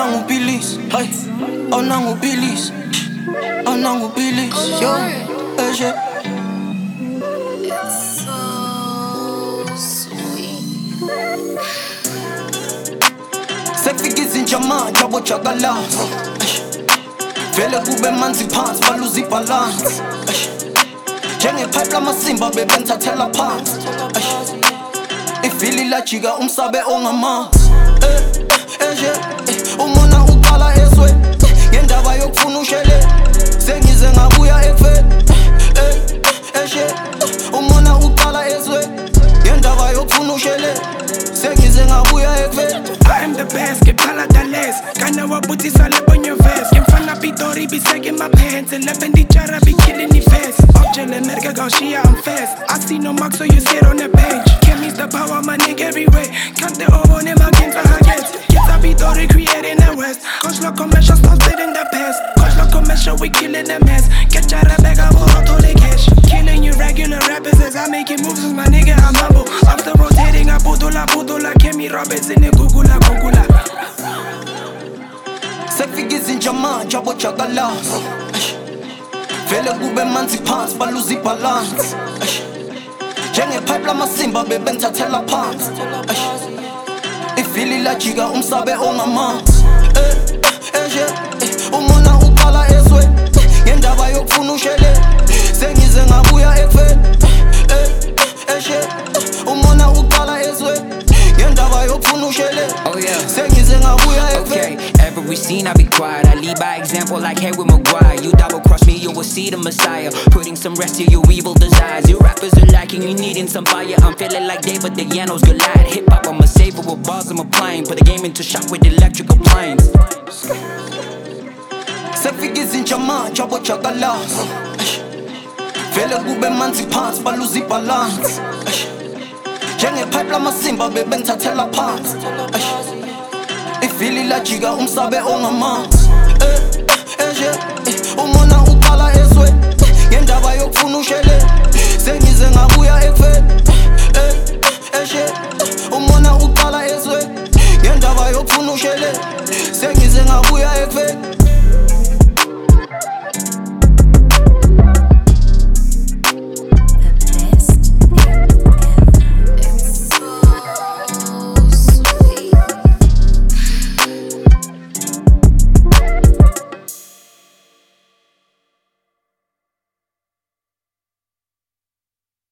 nangubilis, hey, oh nangubilis, oh nangubilis, yo, eje. It's so sweet. Sekufika izinja manje abojakalazi, vele kube manzi phansi baluza ibhalansi, njengepipe lamasimba bebengithathela phansi, ifili lajika umsabe ongamanzi, eje, umona uqala ezwe, ngendaba yokufuna ushele, sengize ngabuya ekufeni, eje, umona uqala ezwe, ngendaba yokufuna ushele, sengize ngabuya ekufeni. I am the best, get palatales. Kana wabuti sale on your vest. Get fana pitori, be sagging my pants. 11 di chara, be killing the vest. Object America, go Shia, I'm fast. I see no mark, so you sit on the bench. Chemis the power, my nigga everywhere. Count the over, name again for haggis. Get a pitori, creating the west. Coach la commercial, stop in the past. Coach la commercial, we killing the mess. Get chara, bag of all the cash. Killing you regular rappers as I make it moves with my nigga, I'm humble. After rotating, I pudola, Kemi Roberts in the Google. Sekufika izinja manje abojakalazi, vele kube manzi phansi baluza ibhalansi, njengepipe lamasimba bebengithathela phansi, ifili lajika umsabe ongamanzi, eje, umona uqala ezwe, ngendaba yokufuna ushele, sengize ngabuya ekufeni, eje, umona uqala ezwe, ngendaba yokufuna ushele, sengize ngabuya ekufeni. Every scene I be quiet, I lead by example like Harry Maguire. You double cross me, you will see the Messiah, putting some rest to your evil desires. You rappers are lacking, you needing some fire. I'm feeling like David, the Yanos Goliath. Hip hop, I'm a saver with bars, I'm applying. Put the game into shock with electric appliance. Sekufika izinja manje abojakalazi, vele kube manzi phansi baluza ibhalansi, njengepipe lamasimba bebengithathela phansi, ifili lajika umsabe ongamanzi, eje, umona uqala ezwe, ngendaba yokufuna ushele, sengize ngabuya ekufeni.